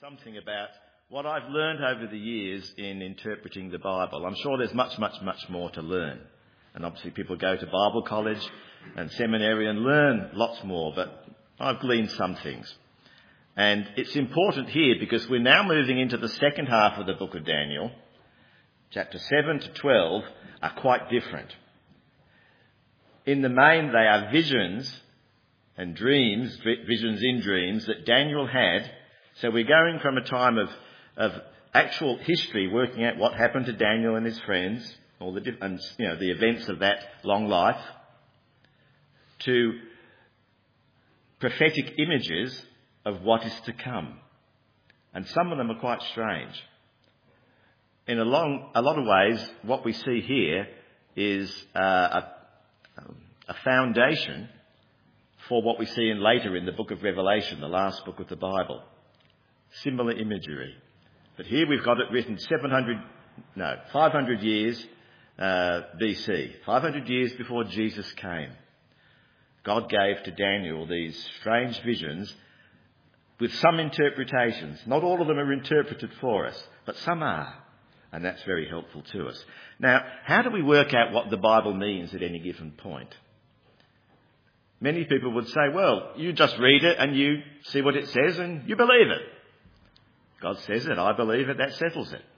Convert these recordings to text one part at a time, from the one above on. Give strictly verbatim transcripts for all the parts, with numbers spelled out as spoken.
something about what I've learned over the years in interpreting the Bible. I'm sure there's much, much, much more to learn. And obviously people go to Bible college and seminary and learn lots more, but I've gleaned some things. And it's important here because we're now moving into the second half of the book of Daniel. Chapter seven to twelve are quite different. In the main, they are visions and dreams, visions in dreams that Daniel had. So we're going from a time of, of actual history, working out what happened to Daniel and his friends, all the and, you know, the events of that long life, to prophetic images of what is to come. And some of them are quite strange. In a, long, a lot of ways, what we see here is uh, a, a foundation for what we see in later in the book of Revelation, the last book of the Bible. Similar imagery. But here we've got it written seven hundred, no, five hundred years uh, B C, five hundred years before Jesus came. God gave to Daniel these strange visions with some interpretations. Not all of them are interpreted for us, but some are. And that's very helpful to us. Now, how do we work out what the Bible means at any given point? Many people would say, well, you just read it and you see what it says and you believe it. God says it, I believe it, that settles it.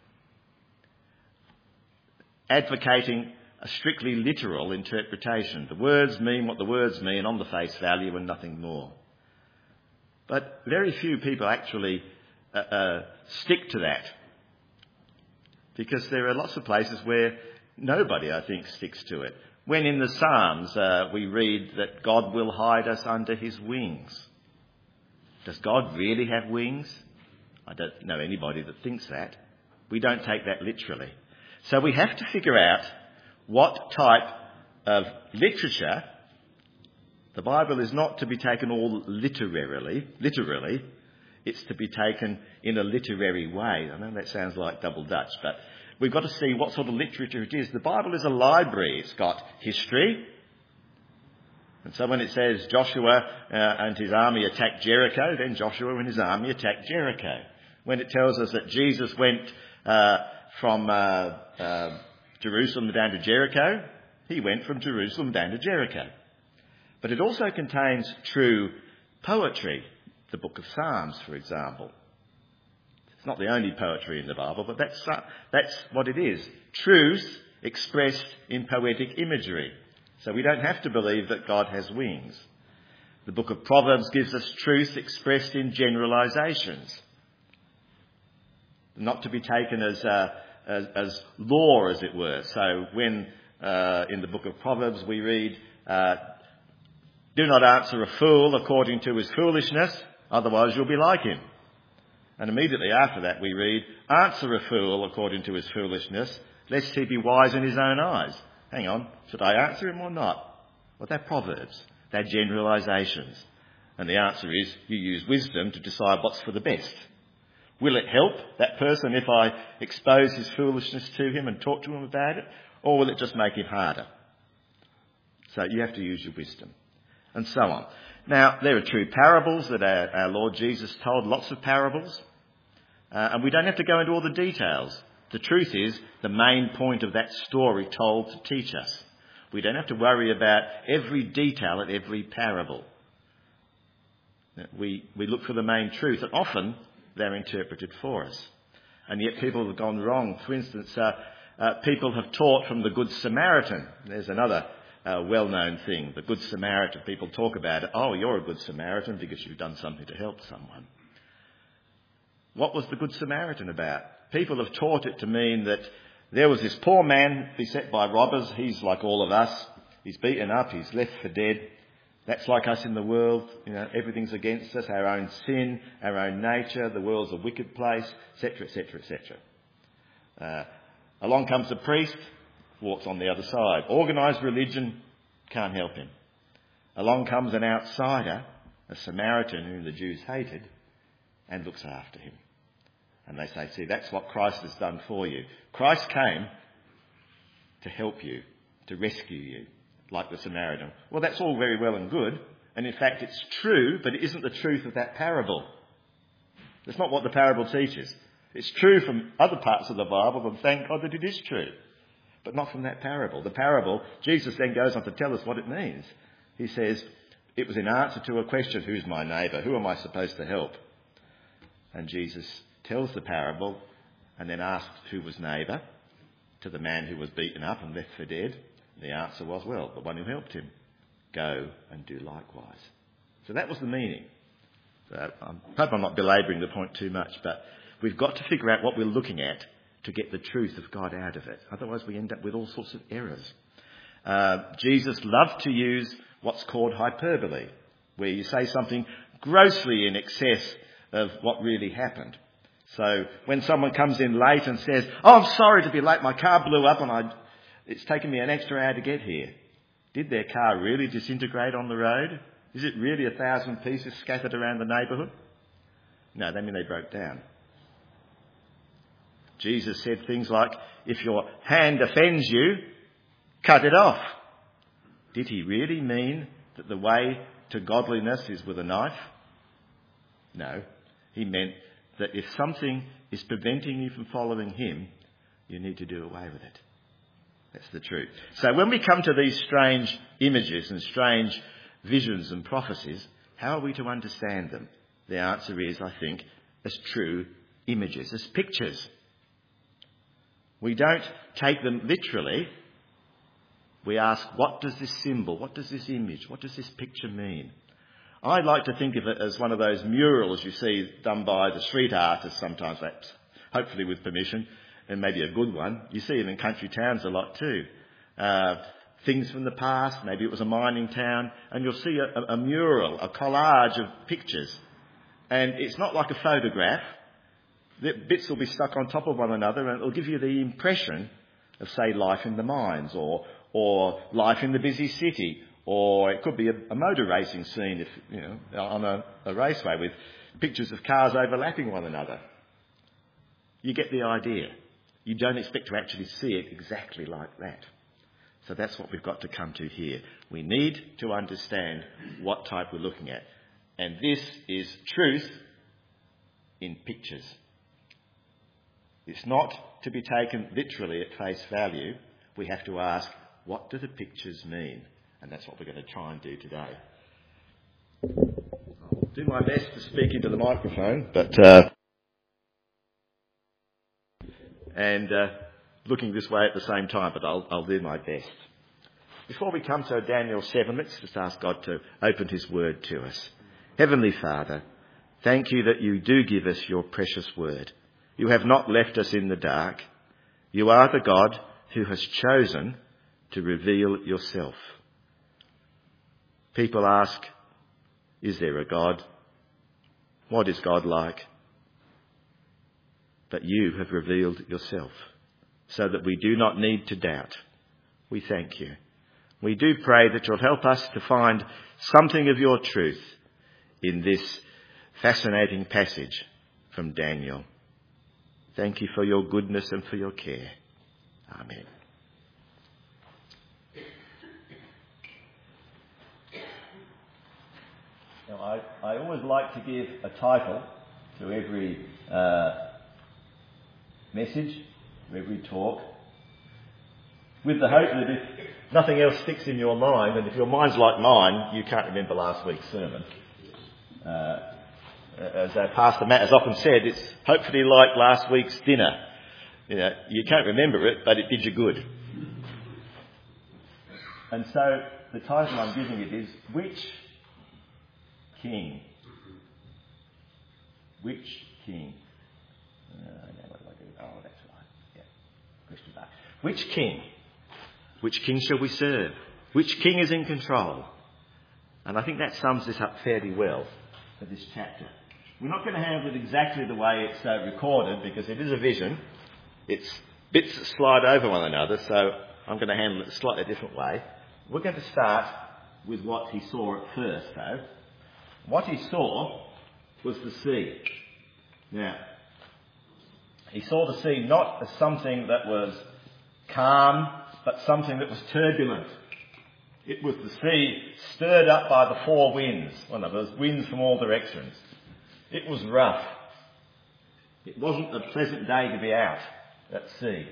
Advocating a strictly literal interpretation. The words mean what the words mean on the face value and nothing more. But very few people actually uh, uh, stick to that. Because there are lots of places where nobody, I think, sticks to it. When in the Psalms uh, we read that God will hide us under his wings. Does God really have wings? I don't know anybody that thinks that. We don't take that literally. So we have to figure out what type of literature. The Bible is not to be taken all literarily, literally. It's to be taken in a literary way. I know that sounds like double Dutch, but we've got to see what sort of literature it is. The Bible is a library. It's got history. And so when it says Joshua uh, and his army attacked Jericho, then Joshua and his army attacked Jericho. When it tells us that Jesus went uh, from uh, uh, Jerusalem down to Jericho, he went from Jerusalem down to Jericho. But it also contains true poetry. The book of Psalms, for example. It's not the only poetry in the Bible, but that's, uh, that's what it is. Truth expressed in poetic imagery. So we don't have to believe that God has wings. The book of Proverbs gives us truth expressed in generalisations. Not to be taken as, uh, as, as law, as it were. So when uh, in the book of Proverbs we read, uh, do not answer a fool according to his foolishness, otherwise you'll be like him. And immediately after that we read, answer a fool according to his foolishness, lest he be wise in his own eyes. Hang on, should I answer him or not? Well, they're proverbs. They're generalisations. And the answer is, you use wisdom to decide what's for the best. Will it help that person if I expose his foolishness to him and talk to him about it? Or will it just make it harder? So you have to use your wisdom. And so on. Now, there are true parables that our, our Lord Jesus told, lots of parables. Uh, and we don't have to go into all the details. The truth is, the main point of that story told to teach us. We don't have to worry about every detail at every parable. We, we look for the main truth, and often they're interpreted for us. And yet people have gone wrong. For instance, uh, uh, people have taught from the Good Samaritan. There's another Uh, well-known thing, the Good Samaritan. People talk about it. Oh, you're a Good Samaritan because you've done something to help someone. What was the Good Samaritan about? People have taught it to mean that there was this poor man beset by robbers. He's like all of us. He's beaten up. He's left for dead. That's like us in the world. You know, everything's against us. Our own sin, our own nature. The world's a wicked place, et cetera, et cetera, et cetera. Uh, along comes a priest. Walks on the other side. Organised religion can't help him. Along comes an outsider, a Samaritan whom the Jews hated, and looks after him. And they say, see, that's what Christ has done for you. Christ came to help you, to rescue you, like the Samaritan. Well, that's all very well and good. And in fact, it's true, but it isn't the truth of that parable. That's not what the parable teaches. It's true from other parts of the Bible, and thank God that it is true. But not from that parable. The parable, Jesus then goes on to tell us what it means. He says, it was in answer to a question, who's my neighbour? Who am I supposed to help? And Jesus tells the parable and then asks who was neighbour to the man who was beaten up and left for dead. The answer was, well, the one who helped him. Go and do likewise. So that was the meaning. So I hope I'm not belabouring the point too much, but we've got to figure out what we're looking at to get the truth of God out of it. Otherwise we end up with all sorts of errors. Uh, Jesus loved to use what's called hyperbole, where you say something grossly in excess of what really happened. So when someone comes in late and says, oh, I'm sorry to be late, my car blew up and I, it's taken me an extra hour to get here. Did their car really disintegrate on the road? Is it really a thousand pieces scattered around the neighbourhood? No, they mean they broke down. Jesus said things like, if your hand offends you, cut it off. Did he really mean that the way to godliness is with a knife? No. He meant that if something is preventing you from following him, you need to do away with it. That's the truth. So when we come to these strange images and strange visions and prophecies, how are we to understand them? The answer is, I think, as true images, as pictures. We don't take them literally. We ask, what does this symbol, what does this image, what does this picture mean? I like to think of it as one of those murals you see done by the street artists sometimes, perhaps, hopefully with permission, and maybe a good one. You see them in country towns a lot too. Uh, things from the past, maybe it was a mining town, and you'll see a, a, a mural, a collage of pictures. And it's not like a photograph. The bits will be stuck on top of one another, and it'll give you the impression of, say, life in the mines, or or life in the busy city, or it could be a, a motor racing scene, if you know, on a, a raceway with pictures of cars overlapping one another. You get the idea. You don't expect to actually see it exactly like that. So that's what we've got to come to here. We need to understand what type we're looking at. And this is truth in pictures. It's not to be taken literally at face value. We have to ask, what do the pictures mean? And that's what we're going to try and do today. I'll do my best to speak into the microphone, but uh, and uh, looking this way at the same time, but I'll, I'll do my best. Before we come to Daniel seven, let's just ask God to open his word to us. Heavenly Father, thank you that you do give us your precious word. You have not left us in the dark. You are the God who has chosen to reveal yourself. People ask, is there a God? What is God like? But you have revealed yourself so that we do not need to doubt. We thank you. We do pray that you'll help us to find something of your truth in this fascinating passage from Daniel. Thank you for your goodness and for your care. Amen. Now, I, I always like to give a title to every uh, message, to every talk, with the hope that if nothing else sticks in your mind, and if your mind's like mine, you can't remember last week's sermon. Uh, as uh, Pastor Matt has often said, it's hopefully like last week's dinner. You know, you can't remember it, but it did you good. And so the title I'm giving it is, Which King? Which King? Uh, now what do I do? Oh, that's right. Yeah. Question mark. Which king? Which king shall we serve? Which king is in control? And I think that sums this up fairly well for this chapter. We're not going to handle it exactly the way it's uh, recorded, because it is a vision. It's bits that slide over one another, so I'm going to handle it a slightly different way. We're going to start with what he saw at first, though. What he saw was the sea. Now, he saw the sea not as something that was calm, but something that was turbulent. It was the sea stirred up by the four winds. Well, no, there was winds from all directions. It was rough. It wasn't a pleasant day to be out at sea.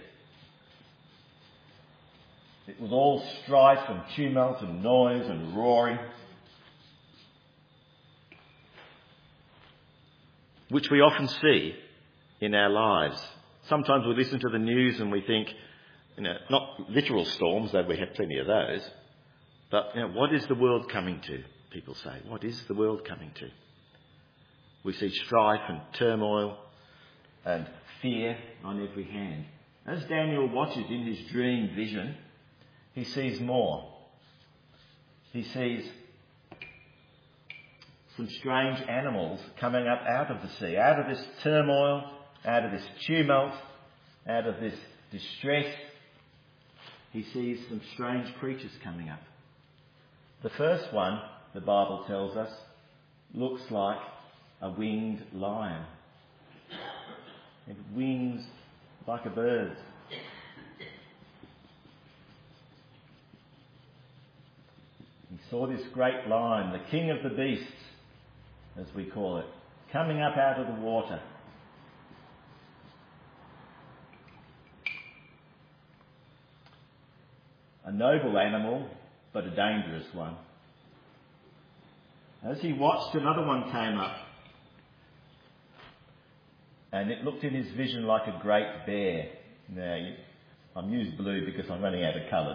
It was all strife and tumult and noise and roaring, which we often see in our lives. Sometimes we listen to the news and we think, you know, not literal storms, though we have plenty of those, but you know, what is the world coming to? People say, what is the world coming to? We see strife and turmoil and fear on every hand. As Daniel watches in his dream vision, he sees more. He sees some strange animals coming up out of the sea, out of this turmoil, out of this tumult, out of this distress. He sees some strange creatures coming up. The first one, the Bible tells us, looks like a winged lion. It has wings like a bird. He saw this great lion, the king of the beasts, as we call it, coming up out of the water. A noble animal, but a dangerous one. As he watched, another one came up, and it looked in his vision like a great bear. Now, I'm used blue because I'm running out of colours.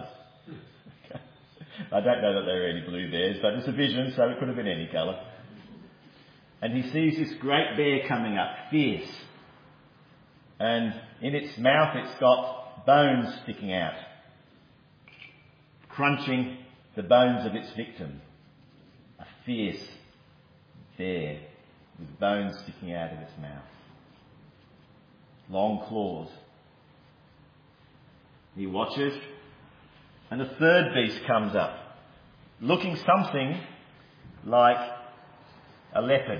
I don't know that there are any blue bears, but it's a vision, so it could have been any colour. And he sees this great bear coming up, fierce. And in its mouth it's got bones sticking out, crunching the bones of its victim. A fierce bear with bones sticking out of its mouth. Long claws. He watches, and a third beast comes up, looking something like a leopard.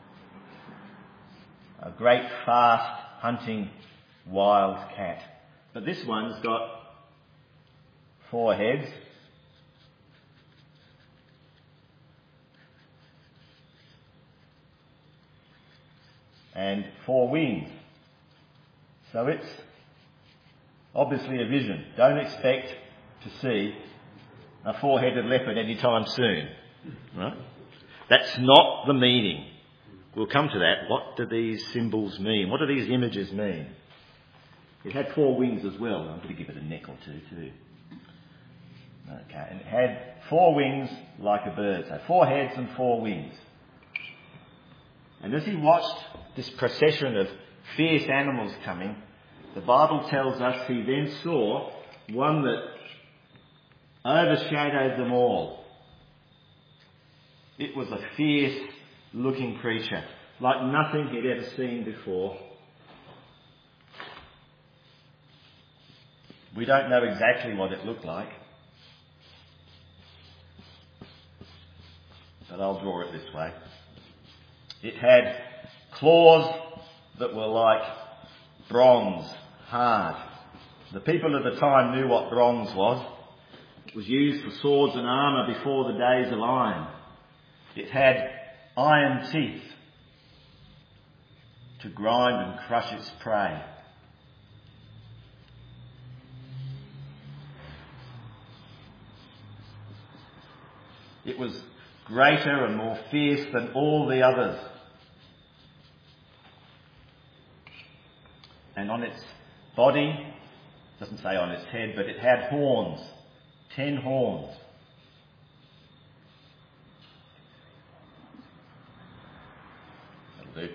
A great, fast, hunting, wild cat. But this one's got four heads. And four wings. So it's obviously a vision. Don't expect to see a four-headed leopard anytime soon. Right? That's not the meaning. We'll come to that. What do these symbols mean? What do these images mean? It had four wings as well. I'm going to give it a neck or two too. Okay, and it had four wings like a bird. So four heads and four wings. And as he watched this procession of fierce animals coming, the Bible tells us he then saw one that overshadowed them all. It was a fierce looking creature, like nothing he'd ever seen before. We don't know exactly what it looked like, but I'll draw it this way. It had claws that were like bronze, hard. The people of the time knew what bronze was. It was used for swords and armour before the days of iron. It had iron teeth to grind and crush its prey. It was greater and more fierce than all the others. And on its body, it doesn't say on its head, but it had horns, ten horns. That'll do.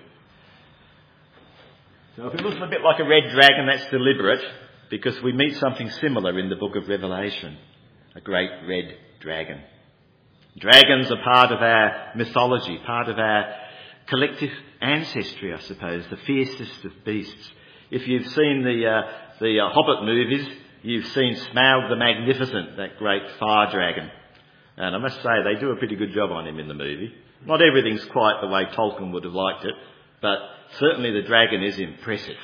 So if it looks a bit like a red dragon, that's deliberate, because we meet something similar in the book of Revelation, a great red dragon. Dragons are part of our mythology, part of our collective ancestry, I suppose, the fiercest of beasts. If you've seen the uh, the uh, Hobbit movies, you've seen Smaug the Magnificent, that great fire dragon. And I must say, they do a pretty good job on him in the movie. Not everything's quite the way Tolkien would have liked it, but certainly the dragon is impressive.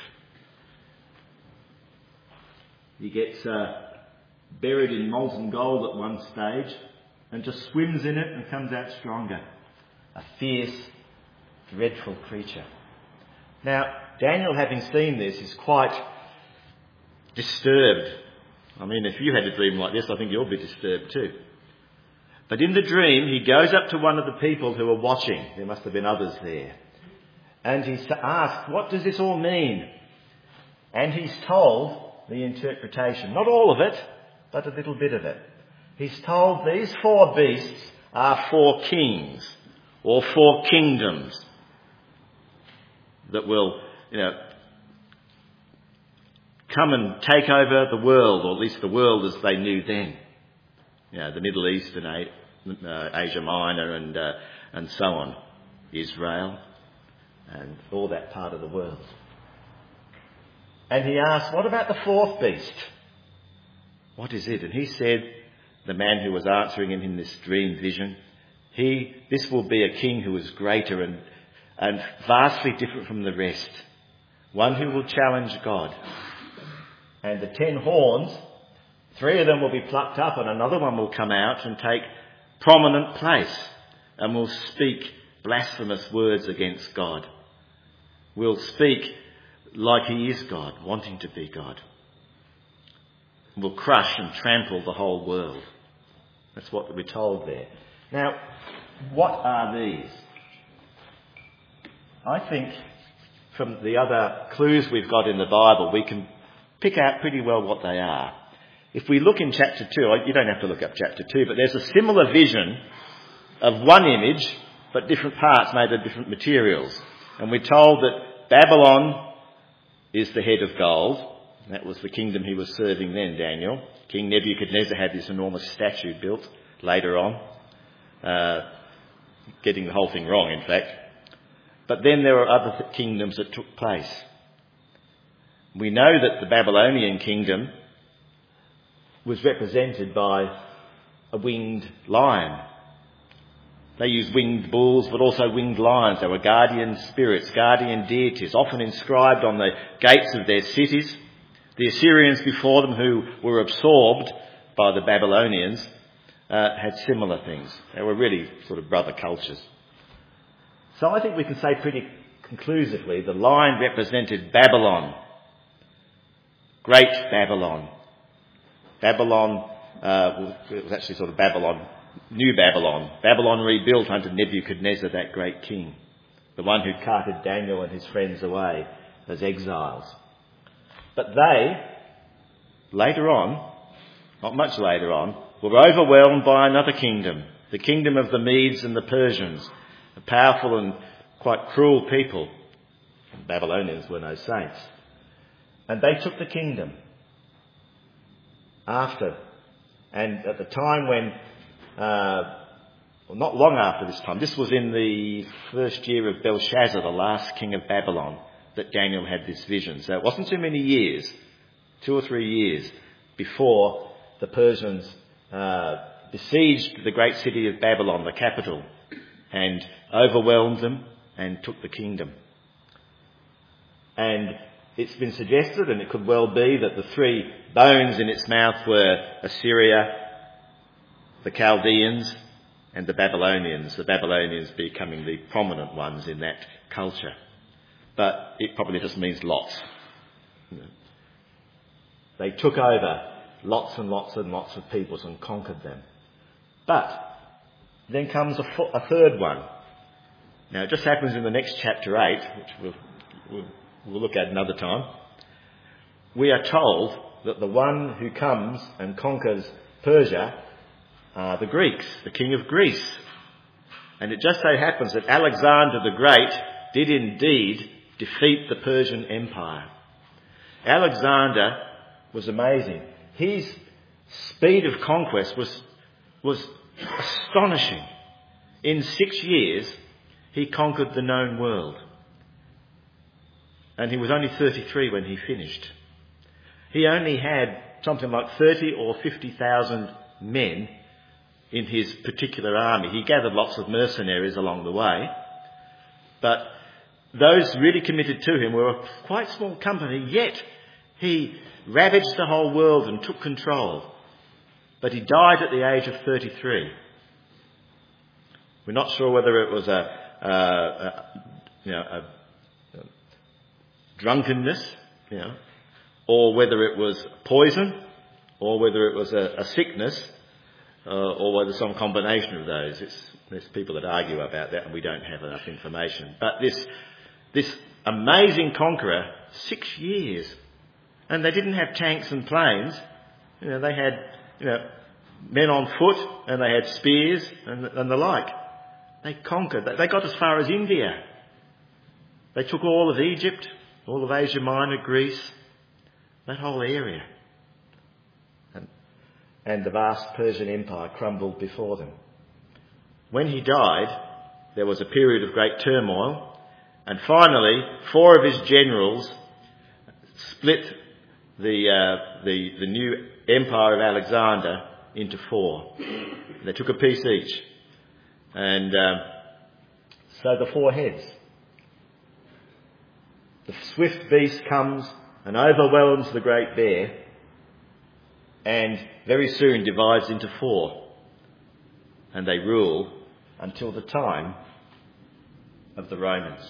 He gets uh, buried in molten gold at one stage and just swims in it and comes out stronger. A fierce, dreadful creature. Now, Daniel, having seen this, is quite disturbed. I mean, if you had a dream like this, I think you'll be disturbed too. But in the dream, he goes up to one of the people who are watching. There must have been others there. And he's asked, what does this all mean? And he's told the interpretation. Not all of it, but a little bit of it. He's told these four beasts are four kings, or four kingdoms that will, you know, come and take over the world, or at least the world as they knew then. You know, the Middle East and uh, Asia Minor and uh, and so on, Israel and all that part of the world. And he asked, what about the fourth beast? What is it? And he said, the man who was answering him in this dream vision, he, this will be a king who is greater and, and vastly different from the rest. One who will challenge God. And the ten horns, three of them will be plucked up and another one will come out and take prominent place and will speak blasphemous words against God. Will speak like he is God, wanting to be God. Will crush and trample the whole world. That's what we're told there. Now, what are these? I think from the other clues we've got in the Bible, we can pick out pretty well what they are. If we look in chapter two, you don't have to look up chapter two, but there's a similar vision of one image, but different parts made of different materials. And we're told that Babylon is the head of gold. That was the kingdom he was serving then, Daniel. King Nebuchadnezzar had this enormous statue built later on, uh, getting the whole thing wrong, in fact. But then there were other th- kingdoms that took place. We know that the Babylonian kingdom was represented by a winged lion. They used winged bulls, but also winged lions. They were guardian spirits, guardian deities, often inscribed on the gates of their cities. The Assyrians before them, who were absorbed by the Babylonians, uh, had similar things. They were really sort of brother cultures. So I think we can say pretty conclusively the lion represented Babylon. Great Babylon. Babylon, uh, it was actually sort of Babylon, New Babylon. Babylon rebuilt under Nebuchadnezzar, that great king. The one who carted Daniel and his friends away as exiles. But they, later on, not much later on, were overwhelmed by another kingdom, the kingdom of the Medes and the Persians, a powerful and quite cruel people. The Babylonians were no saints. And they took the kingdom after, and at the time when, uh, well, not long after this time, this was in the first year of Belshazzar, the last king of Babylon, that Daniel had this vision. So it wasn't too many years, two or three years, before the Persians uh, besieged the great city of Babylon, the capital, and overwhelmed them and took the kingdom. And it's been suggested, and it could well be, that the three bones in its mouth were Assyria, the Chaldeans, and the Babylonians, the Babylonians becoming the prominent ones in that culture. But it probably just means lots. They took over lots and lots and lots of peoples and conquered them. But then comes a, fo- a third one. Now it just happens in the next chapter eight, which we'll, we'll, we'll look at another time. We are told that the one who comes and conquers Persia are the Greeks, the king of Greece. And it just so happens that Alexander the Great did indeed defeat the Persian Empire. Alexander was amazing. His speed of conquest was, was astonishing. In six years, he conquered the known world. And he was only thirty-three when he finished. He only had something like thirty or fifty thousand men in his particular army. He gathered lots of mercenaries along the way, but those really committed to him were a quite small company, yet he ravaged the whole world and took control. But he died at the age of thirty-three. We're not sure whether it was a, a, a you know, a drunkenness, you know, or whether it was poison, or whether it was a, a sickness, uh, or whether some combination of those. It's, there's people that argue about that, and we don't have enough information. But this this amazing conqueror, six years, and they didn't have tanks and planes. You know, they had, you know, men on foot, and they had spears and, and the like. They conquered. They got as far as India. They took all of Egypt, all of Asia Minor, Greece, that whole area. And, and the vast Persian Empire crumbled before them. When he died, there was a period of great turmoil, and finally, four of his generals split the uh, the, the new empire of Alexander into four. They took a piece each. And um, so the four heads. The swift beast comes and overwhelms the great bear, and very soon divides into four. And they rule until the time of the Romans.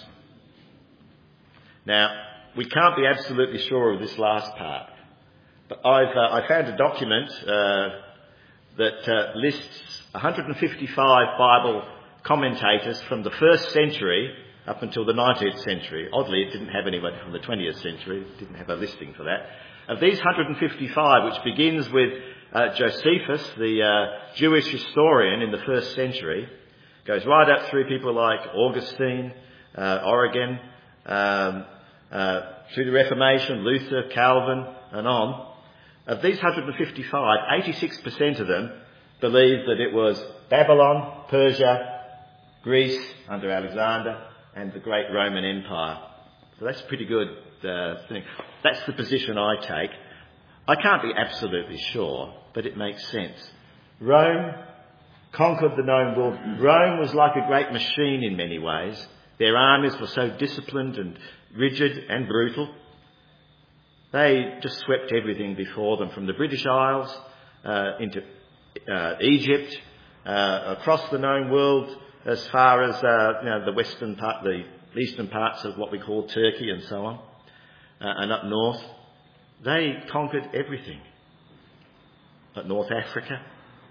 Now, we can't be absolutely sure of this last part, but I've uh, I found a document uh, that uh, lists one hundred fifty-five Bible commentators from the first century up until the nineteenth century. Oddly, it didn't have anyone from the twentieth century. It didn't have a listing for that. Of these one hundred fifty-five, which begins with uh, Josephus, the uh, Jewish historian in the first century, goes right up through people like Augustine, uh, Origen, um, uh, through the Reformation, Luther, Calvin, and on. Of these one hundred fifty-five, eighty-six percent of them believed that it was Babylon, Persia, Greece under Alexander, and the great Roman Empire. So that's a pretty good uh, thing. That's the position I take. I can't be absolutely sure, but it makes sense. Rome conquered the known world. Rome was like a great machine in many ways. Their armies were so disciplined and rigid and brutal. They just swept everything before them, from the British Isles uh, into uh, Egypt, uh, across the known world, as far as uh, you know, the western part, the eastern parts of what we call Turkey and so on, uh, and up north. They conquered everything. At North Africa.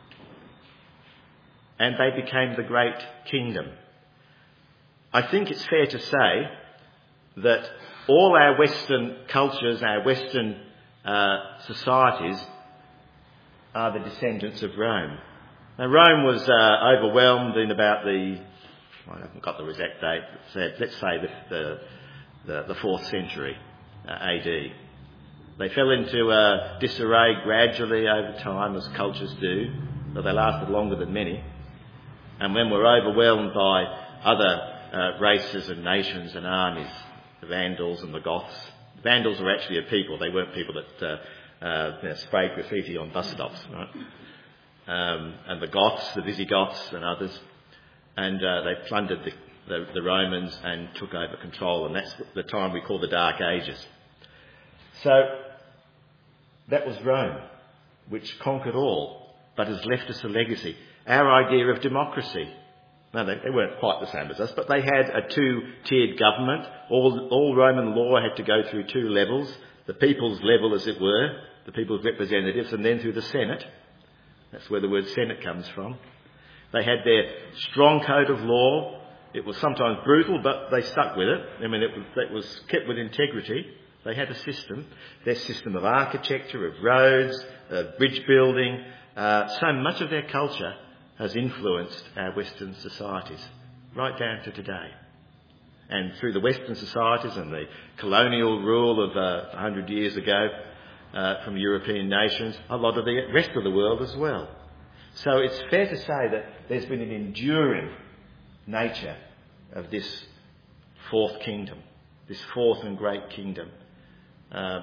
And they became the great kingdom. I think it's fair to say that all our Western cultures, our Western uh, societies are the descendants of Rome. Now, Rome was uh, overwhelmed in about the, I haven't got the exact date, let's say the, the, the, the fourth century uh, A D. They fell into uh, disarray gradually over time, as cultures do, but they lasted longer than many. And when we're overwhelmed by other uh, races and nations and armies, the Vandals and the Goths. The Vandals were actually a people. They weren't people that uh, uh, you know, sprayed graffiti on bus stops, right? Um, and the Goths, the Visigoths and others. And uh, they plundered the, the, the Romans and took over control. And that's the time we call the Dark Ages. So that was Rome, which conquered all, but has left us a legacy. Our idea of democracy. No, they, they weren't quite the same as us, but they had a two-tiered government. All, all Roman law had to go through two levels. The people's level, as it were, the people's representatives, and then through the Senate. That's where the word Senate comes from. They had their strong code of law. It was sometimes brutal, but they stuck with it. I mean, it was, it was kept with integrity. They had a system. Their system of architecture, of roads, of bridge building. Uh, so much of their culture has influenced our Western societies, right down to today. And through the Western societies and the colonial rule of uh, one hundred years ago uh, from European nations, a lot of the rest of the world as well. So it's fair to say that there's been an enduring nature of this fourth kingdom, this fourth and great kingdom. Uh,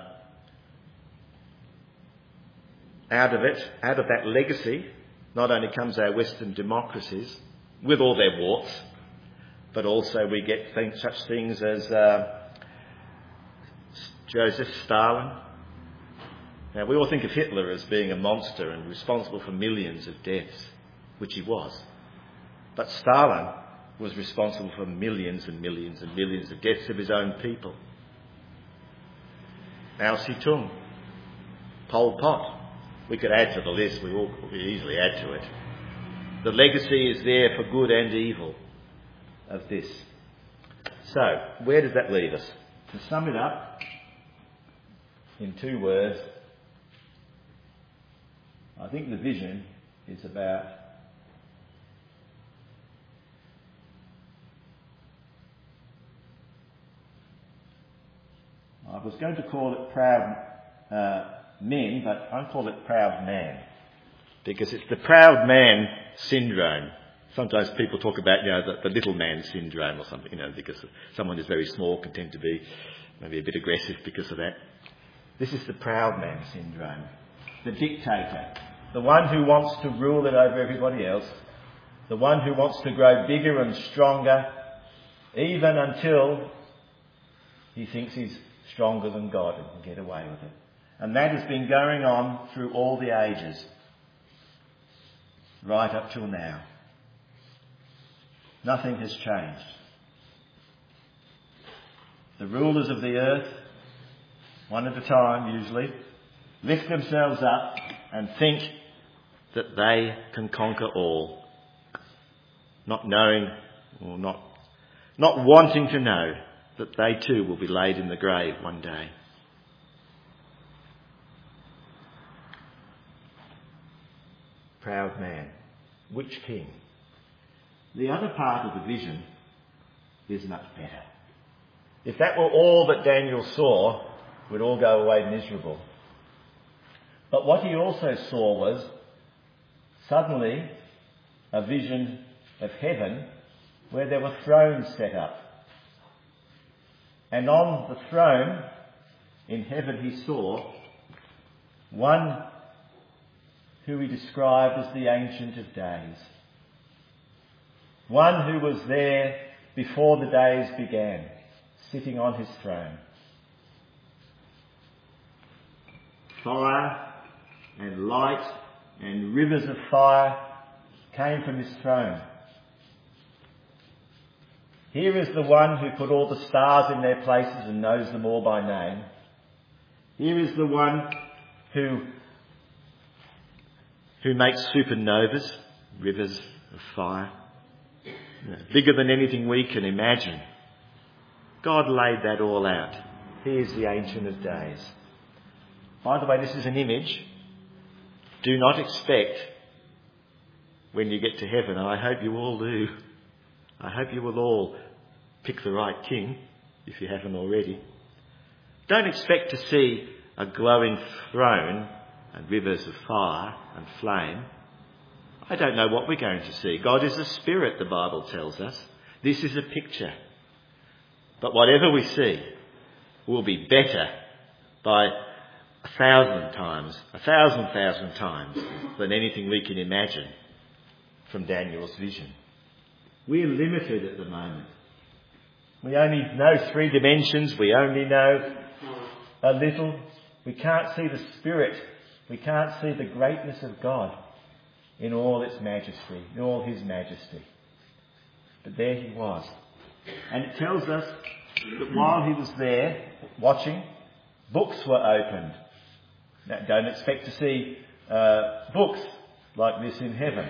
out of it, out of that legacy, not only comes our Western democracies, with all their warts, but also we get things, such things as uh, Joseph Stalin. Now, we all think of Hitler as being a monster and responsible for millions of deaths, which he was. But Stalin was responsible for millions and millions and millions of deaths of his own people. Mao Zedong, Pol Pot. We could add to the list, we all could easily add to it. The legacy is there for good and evil of this. So, where does that leave us? To sum it up in two words, I think the vision is about I was going to call it proud uh, men, but I call it proud man, because it's the proud man syndrome. Sometimes people talk about, you know, the, the little man syndrome or something, you know, because someone is very small can tend to be maybe a bit aggressive because of that. This is the proud man syndrome. The dictator. The one who wants to rule it over everybody else. The one who wants to grow bigger and stronger, even until he thinks he's stronger than God and can get away with it. And that has been going on through all the ages, right up till now. Nothing has changed. The rulers of the earth, one at a time usually, lift themselves up and think that they can conquer all, not knowing or not, not wanting to know that they too will be laid in the grave one day. Proud man. Which king? The other part of the vision is much better. If that were all that Daniel saw, we'd all go away miserable. But what he also saw was suddenly a vision of heaven where there were thrones set up. And on the throne in heaven he saw one who he described as the Ancient of Days. One who was there before the days began, sitting on his throne. Fire and light and rivers of fire came from his throne. Here is the one who put all the stars in their places and knows them all by name. Here is the one who, who makes supernovas, rivers of fire, you know, bigger than anything we can imagine. God laid that all out. He is the Ancient of Days. By the way, this is an image. Do not expect when you get to heaven, and I hope you all do, I hope you will all pick the right king, if you haven't already. Don't expect to see a glowing throne and rivers of fire and flame. I don't know what we're going to see. God is a spirit, the Bible tells us. This is a picture. But whatever we see will be better by a thousand times, a thousand thousand times than anything we can imagine from Daniel's vision. We're limited at the moment. We only know three dimensions. We only know a little. We can't see the Spirit. We can't see the greatness of God in all its majesty, in all his majesty. But there he was. And it tells us that while he was there watching, books were opened. Now, don't expect to see uh, books like this in heaven.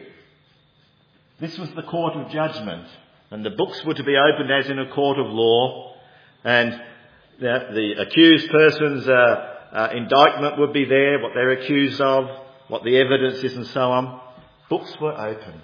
This was the court of judgment, and the books were to be opened as in a court of law, and the, the accused person's uh, uh, indictment would be there, what they're accused of, what the evidence is and so on. Books were opened.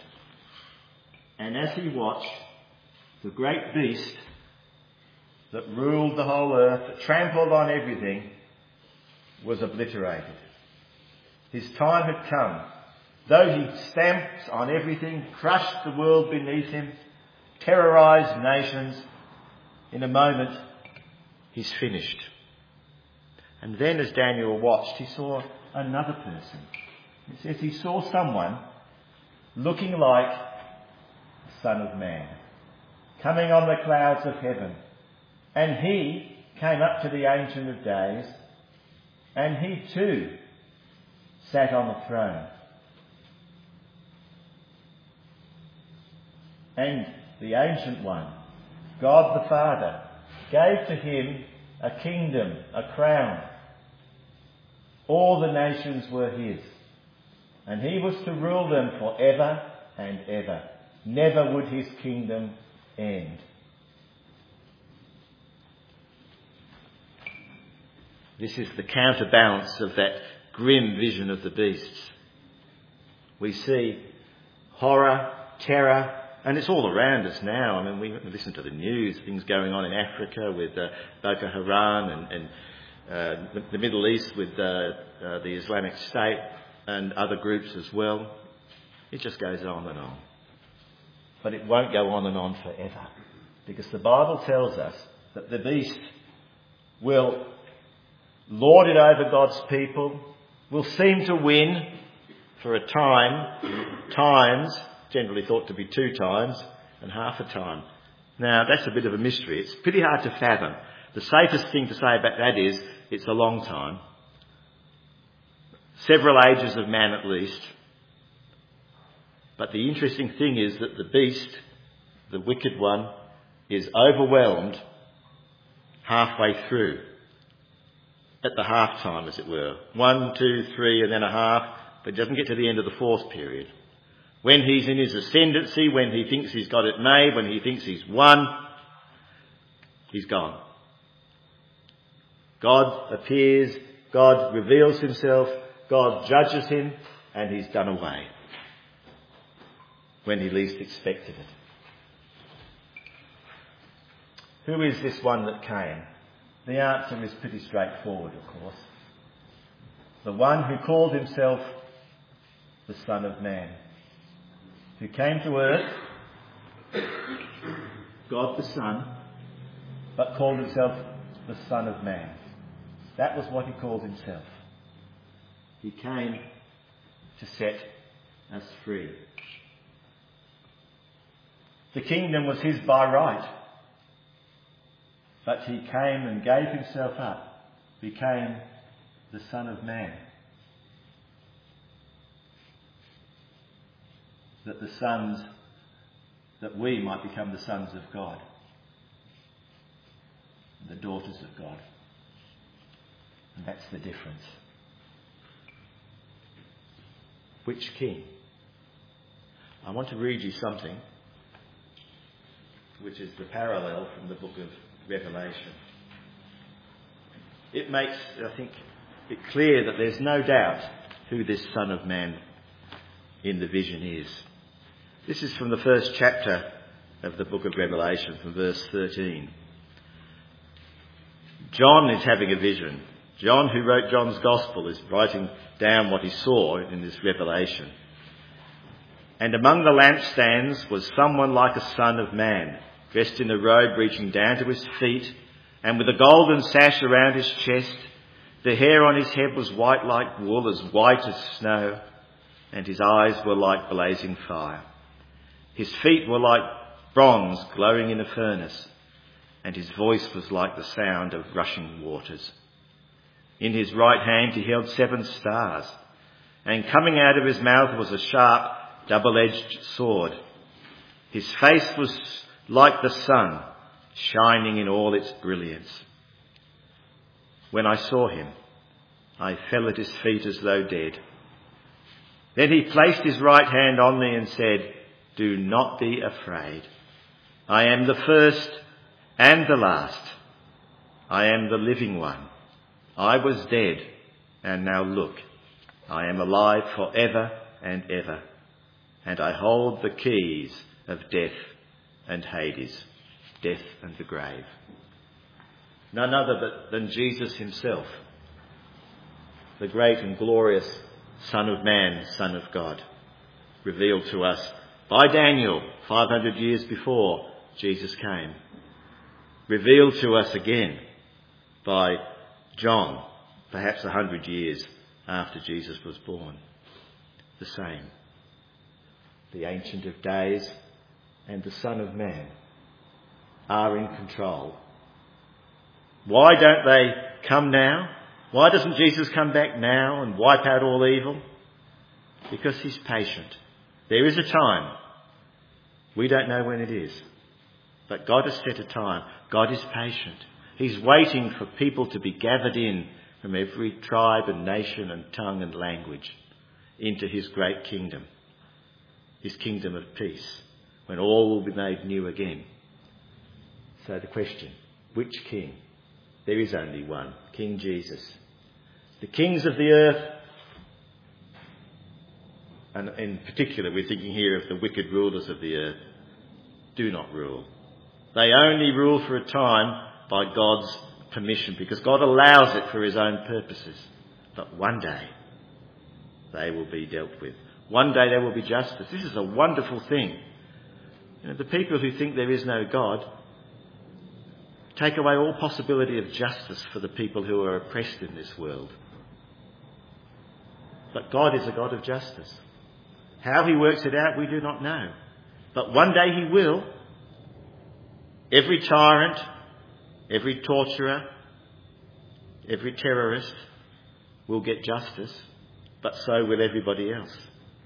And as he watched, the great beast that ruled the whole earth, that trampled on everything, was obliterated. His time had come. Though he stamped on everything, crushed the world beneath him, terrorised nations, in a moment he's finished. And then as Daniel watched, he saw another person. It says he saw someone looking like the Son of Man, coming on the clouds of heaven. And he came up to the Ancient of Days, and he too sat on the throne. And the Ancient One, God the Father, gave to him a kingdom, a crown. All the nations were his, and he was to rule them forever and ever. Never would his kingdom end. This is the counterbalance of that grim vision of the beasts. We see horror, terror, and it's all around us now. I mean, we listen to the news, things going on in Africa with uh, Boko Haram and, and uh, the, the Middle East with uh, uh, the Islamic State and other groups as well. It just goes on and on. But it won't go on and on forever, because the Bible tells us that the beast will lord it over God's people, will seem to win for a time, times, generally thought to be two times, and half a time. Now, that's a bit of a mystery. It's pretty hard to fathom. The safest thing to say about that is it's a long time. Several ages of man at least. But the interesting thing is that the beast, the wicked one, is overwhelmed halfway through. At the half time, as it were. One, two, three, and then a half, but doesn't get to the end of the fourth period. When he's in his ascendancy, when he thinks he's got it made, when he thinks he's won, he's gone. God appears, God reveals himself, God judges him, and he's done away when he least expected it. Who is this one that came? The answer is pretty straightforward, of course. The one who called himself the Son of Man, who came to earth, God the Son, but called himself the Son of Man. That was what he called himself. He came to set us free. The kingdom was his by right, but he came and gave himself up, became the Son of Man, that the sons, that we might become the sons of God, the daughters of God. And that's the difference. Which king? I want to read you something which is the parallel from the book of Revelation. It makes, I think, it clear that there's no doubt who this Son of Man in the vision is. This is from the first chapter of the book of Revelation, from verse thirteen. John is having a vision. John, who wrote John's Gospel, is writing down what he saw in this revelation. And among the lampstands was someone like a son of man, dressed in a robe reaching down to his feet, and with a golden sash around his chest. The hair on his head was white like wool, as white as snow, and his eyes were like blazing fire. His feet were like bronze glowing in a furnace, and his voice was like the sound of rushing waters. In his right hand he held seven stars, and coming out of his mouth was a sharp, double-edged sword. His face was like the sun, shining in all its brilliance. When I saw him, I fell at his feet as though dead. Then he placed his right hand on me and said, "Do not be afraid. I am the first and the last. I am the living one. I was dead, and now look, I am alive forever and ever, and I hold the keys of death and Hades, death and the grave." None other but than Jesus himself, the great and glorious Son of Man, Son of God, revealed to us by Daniel five hundred years before Jesus came, revealed to us again by John, perhaps a hundred years after Jesus was born. The same. The Ancient of Days and the Son of Man are in control. Why don't they come now? Why doesn't Jesus come back now and wipe out all evil? Because he's patient. There is a time. We don't know when it is. But God has set a time. God is patient. He's waiting for people to be gathered in from every tribe and nation and tongue and language into his great kingdom, his kingdom of peace, when all will be made new again. So the question, which king? There is only one, King Jesus. The kings of the earth, and in particular we're thinking here of the wicked rulers of the earth, do not rule. They only rule for a time by God's permission, because God allows it for his own purposes. But one day they will be dealt with. One day there will be justice. This is a wonderful thing. You know, the people who think there is no God take away all possibility of justice for the people who are oppressed in this world. But God is a God of justice. How he works it out, we do not know. But one day he will. Every tyrant, every torturer, every terrorist will get justice, but so will everybody else.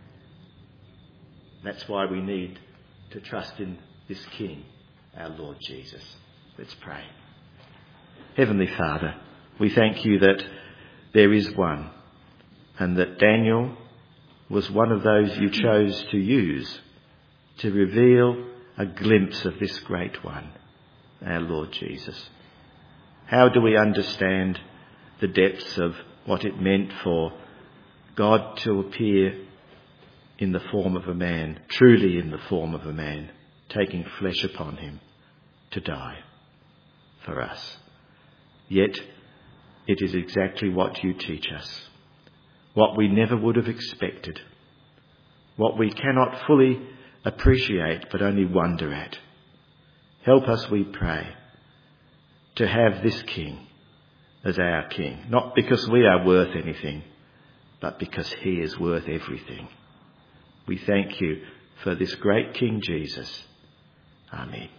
That's why we need to trust in this King, our Lord Jesus. Let's pray. Heavenly Father, we thank you that there is one, and that Daniel was one of those you chose to use to reveal a glimpse of this great one, our Lord Jesus. How do we understand the depths of what it meant for God to appear in the form of a man, truly in the form of a man, taking flesh upon him to die for us? Yet it is exactly what you teach us, what we never would have expected, what we cannot fully appreciate but only wonder at. Help us, we pray, to have this King as our King, not because we are worth anything, but because he is worth everything. We thank you for this great King Jesus. Amen.